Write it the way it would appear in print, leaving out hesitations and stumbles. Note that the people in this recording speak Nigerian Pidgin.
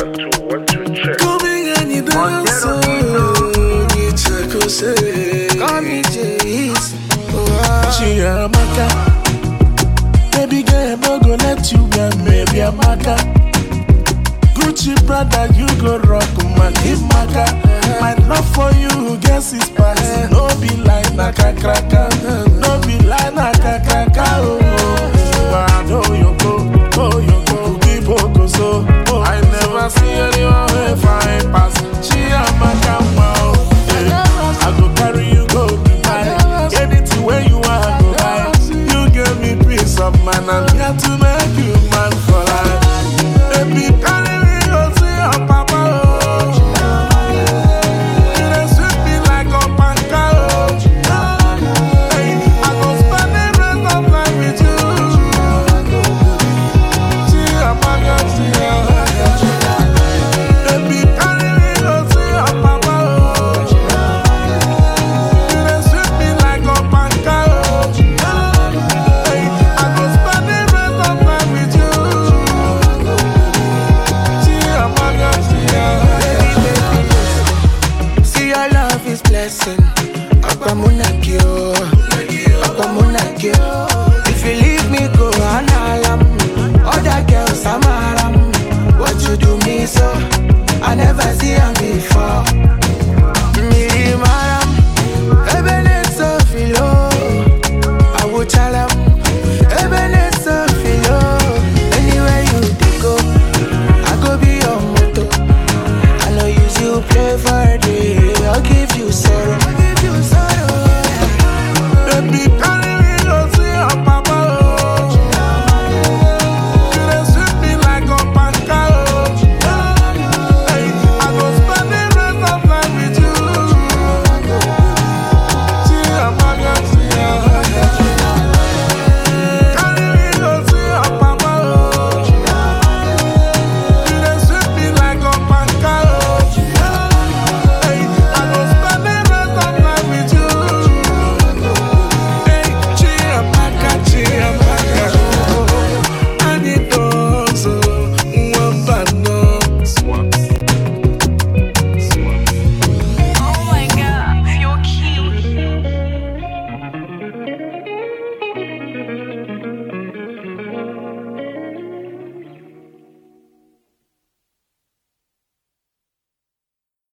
want to check. Coming and you dance, you check, you say, call me Jace. She a maka, baby girl, no go let you get maybe a maka. Gucci brother, you go rock my keep maka. My love for you, guess it's past. No be like naka kraka, no be like naka kraka. Oh, but I know you go, keep go so. I never see anyone who fine pass. She a maka wow. I go carry you go Dubai. Anything where you want go buy. You give me peace of mind. I'm here to make you man for life. Baby, carry me go see your papa. Oh, you dey sweet me like a panka. Oh, hey, I go spend the rest of life with you. See your mama, see your baby, carry me go see your papa. Oh, you dey sweet me like a panka. Oh, hey, I go spend the rest of life with you. See your mama, see your See your love is blessing. Akwamunakyo, Akwamunakyo. If you leave me, go analam. Other girls amaram. What you do me so? I never see them before. Me maram, Ebenezer filo. I would tell them, Ebenezer filo. Anywhere you go, I go be your motto. I know use you play for